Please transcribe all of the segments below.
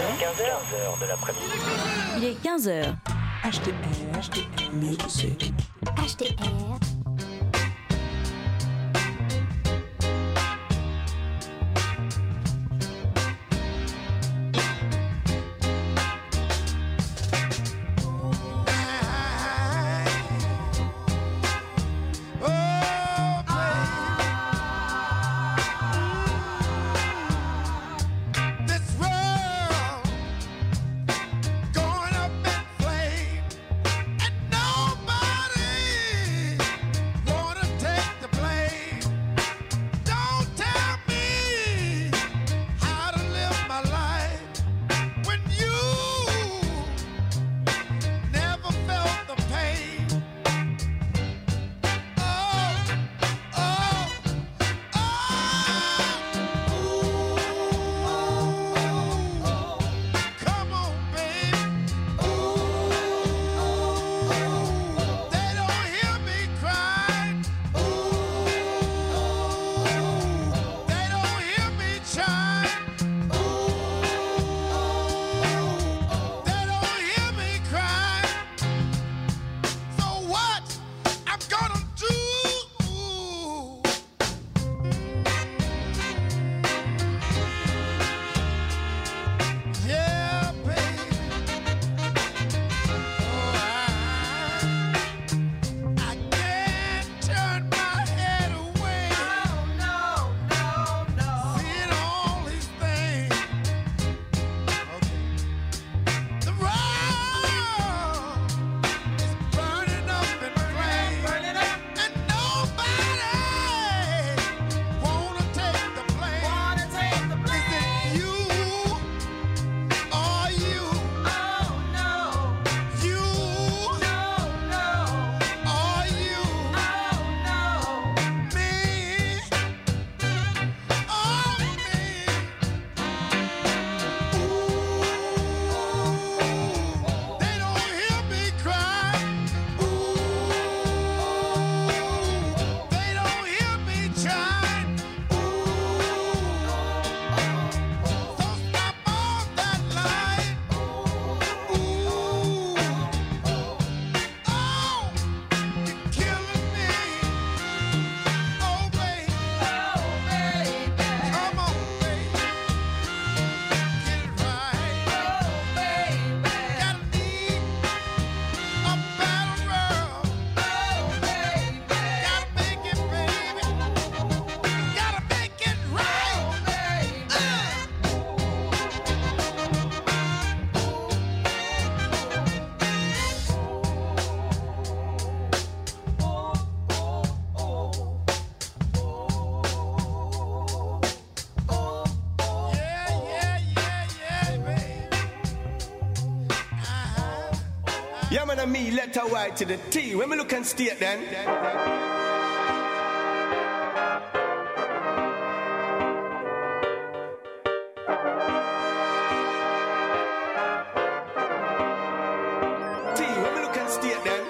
15h de l'après-midi. Il est 15h. HTR Music. HTR. Yeah, man, and me, letter Y to the T. When we look and state then. T, when we look and state then.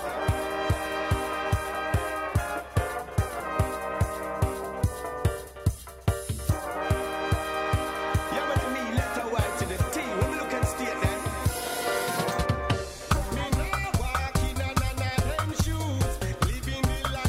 Yeah, man, and me, letter Y to the T. When we look and state then. Me now walking on them shoes, living the life.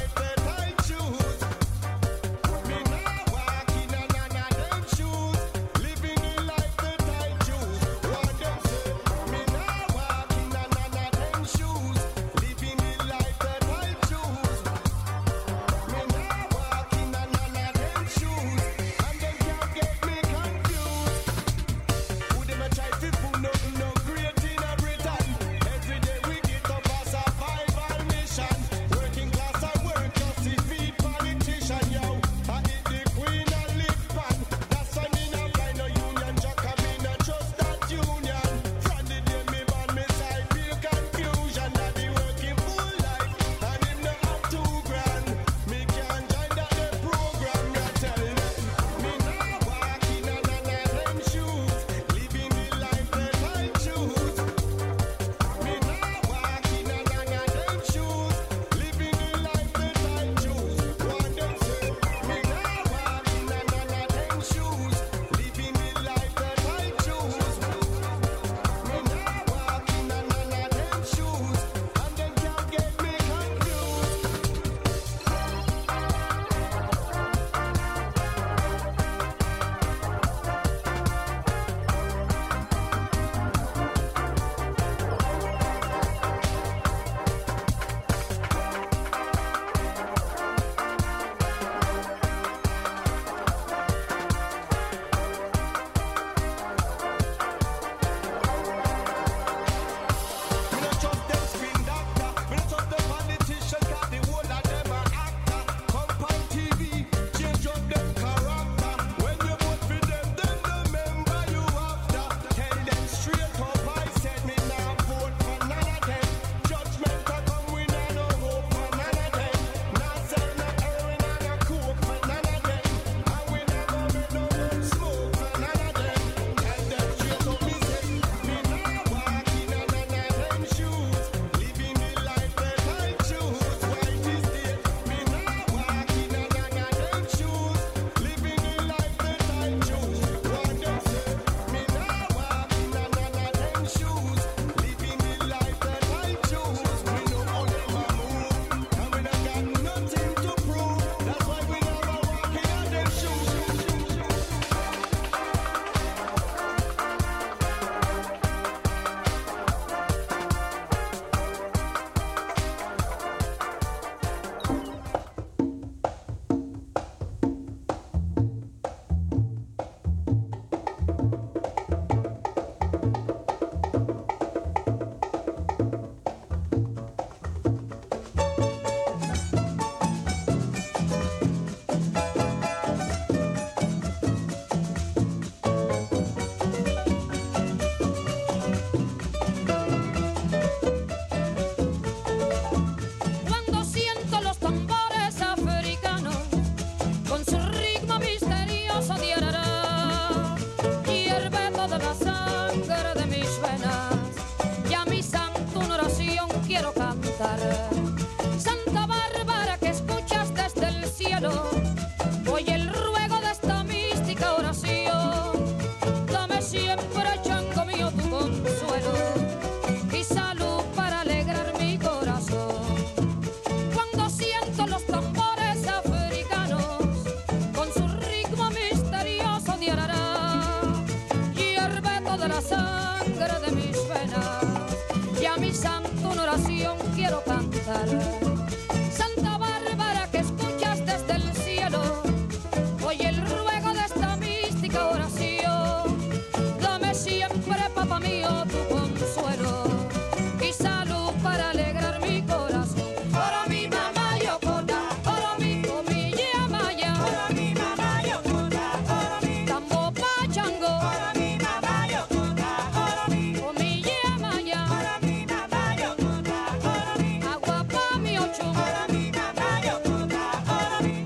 ocasión quiero cantar. Santa Bárbara que escuchas desde el cielo, oye el ruego de esta mística oración. Dame siempre, papá mío, tu consuelo y salud para alegrar mi corazón. Ora mi mamá Yocona, ora mi comilla maya, ora mi mamá Yocona, ora mi tambo pachango, ora mi mamá Yocona, ora mi comilla maya, ora mi mamá Yocona, ora mi agua pa mi ocho, ora mi mamá Yocona, ora mi.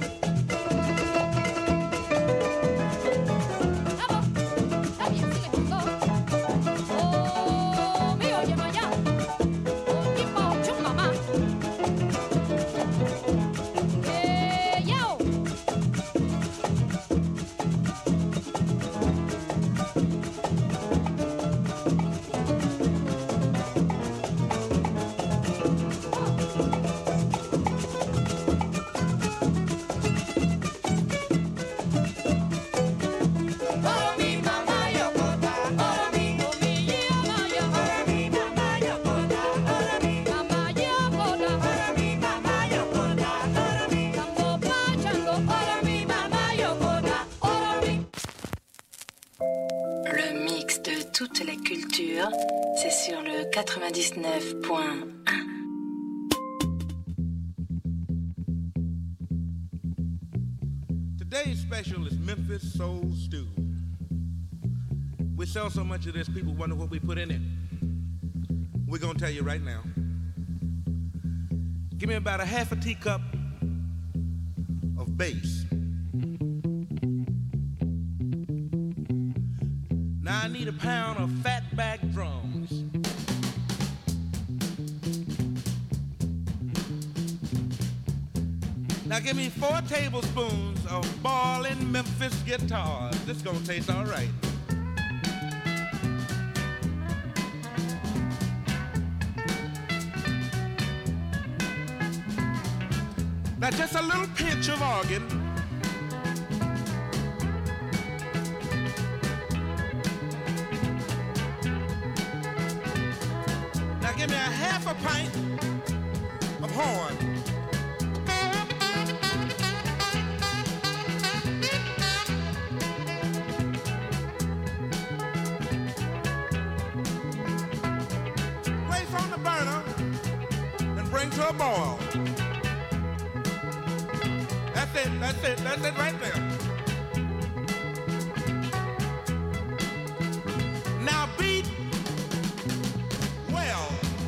Vamos, está bien, sigue junto. Oh, mi oye maya, oye pa ocho mamá. Yao. Ora mi mamá Yocona, ora mi comilla maya, ora mi mamá Yocona, ora mi mamá Yocona, ora mi mamá Yocona, ora mi tambo pachango, ora mi mamá Yocona, ora mi. Le mix de toute la culture, c'est sur le 99.1. Today's special is Memphis Soul Stew. We sell so much of this, people wonder what we put in it. We're gonna tell you right now. Give me about a half a teacup of bass. Now I need a pound of fatback drums. Now give me 4 tablespoons of ballin' Memphis guitars. This gonna taste all right. Now just a little pinch of organ. Now give me a half a pint of horn. Place on the burner and bring to a boil. That's it right there. Now beat well.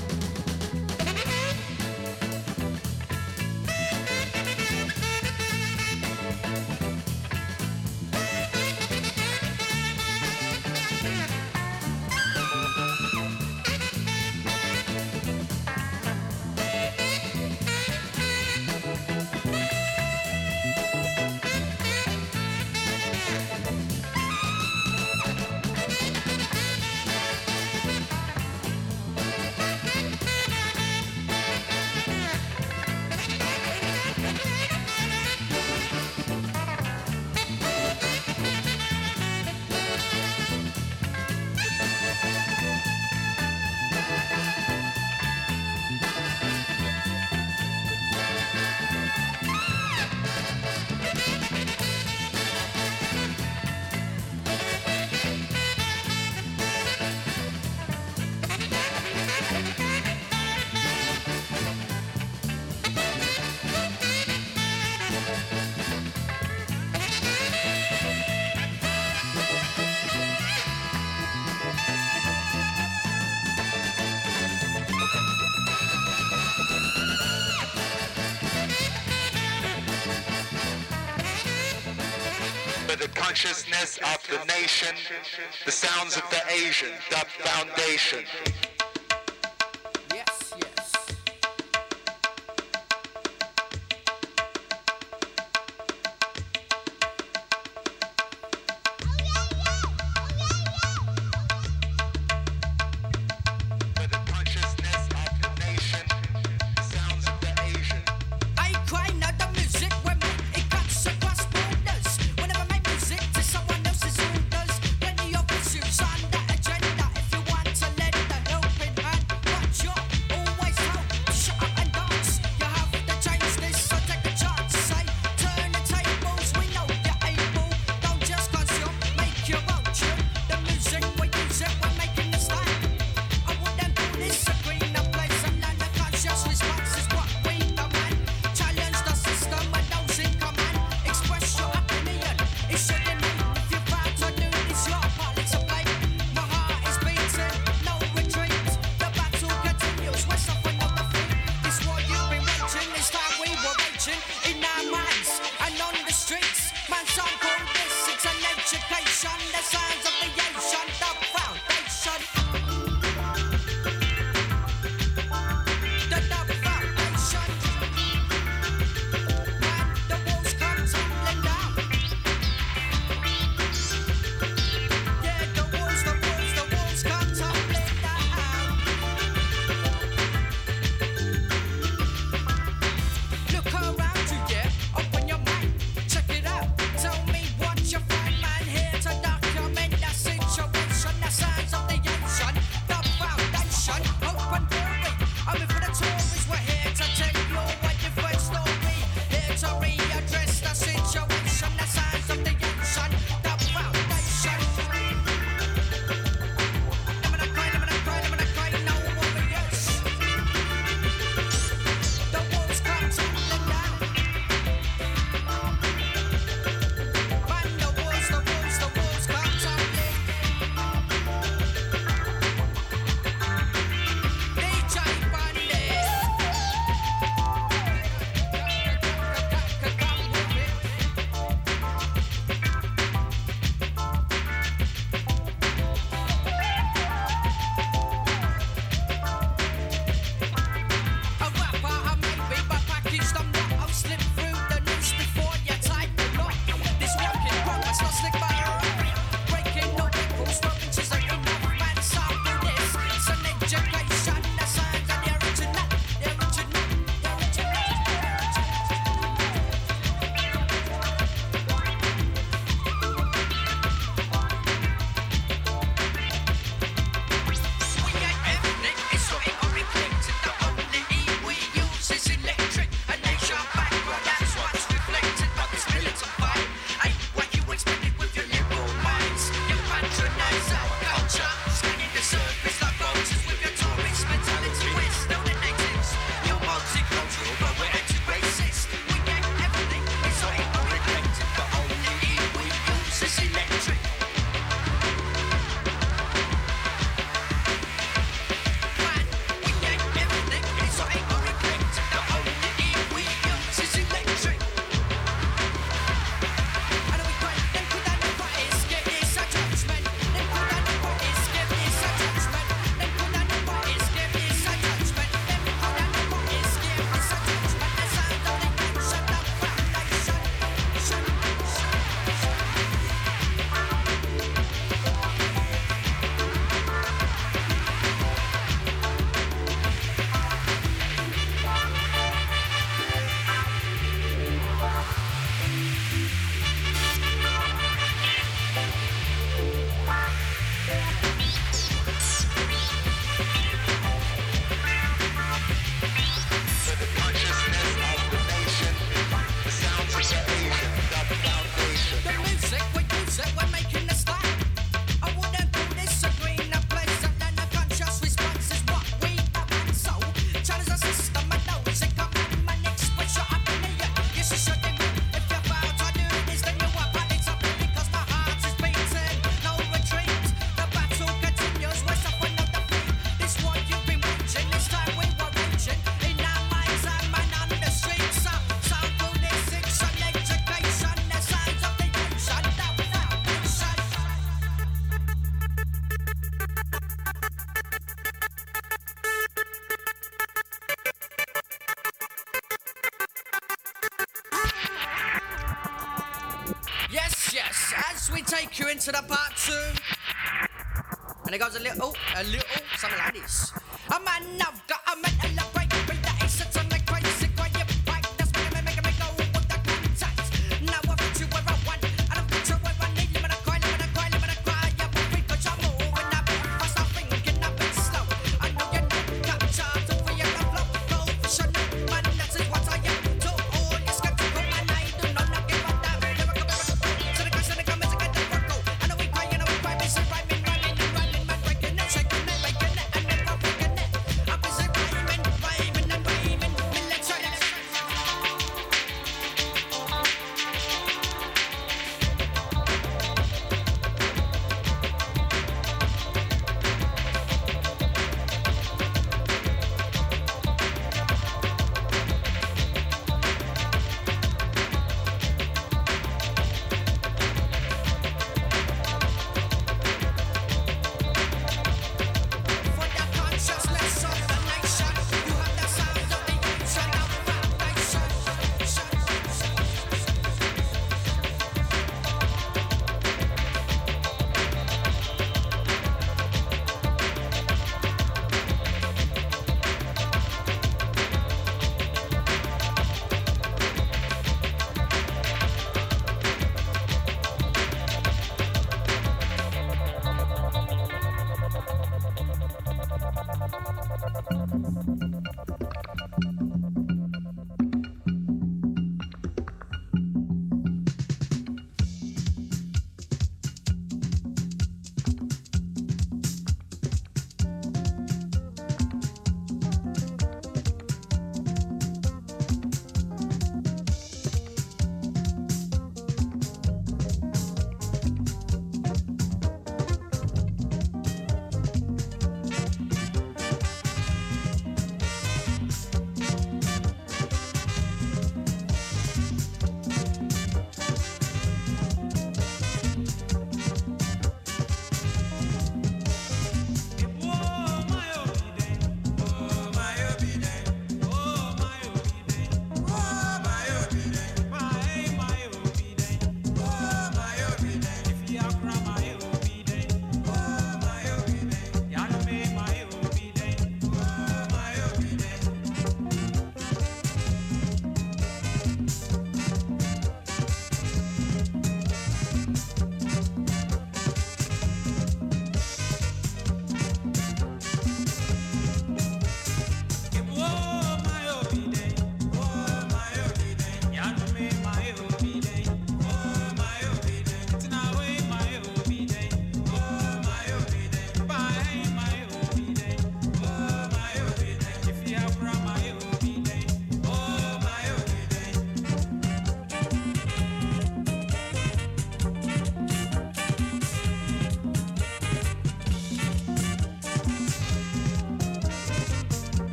The consciousness of the nation, the sounds of the Asian, the foundation. Yes, yes. For the consciousness of the nation, the sounds of the Asian. I cry now the music when it cuts across borders. Whenever I make music to someone else's orders, plenty of issues on the agenda. If you want to let the hell take you into the part 2. And it goes a little, something like this. A man, I've got a mental break, bring the ace to the crazy, quiet bike. That's what I make me go with the contact. Now I've got you where I want, and I've got you where I need. Limit a cry, limit a cry, limit a cry. I'm free, cause I'm moving up fast, I'm thinking a bit slow. I know you're not captured, so free and flow. Go vision, man, that is what I am. So all you skeptical, and I do not give a damn. Never come back. So the question that comes is get the front go. I know we cry, busy rhyming, man, breaking it, shaking it, making it, and never freaking it. I'm busy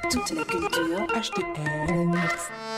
toute la culture. HTR.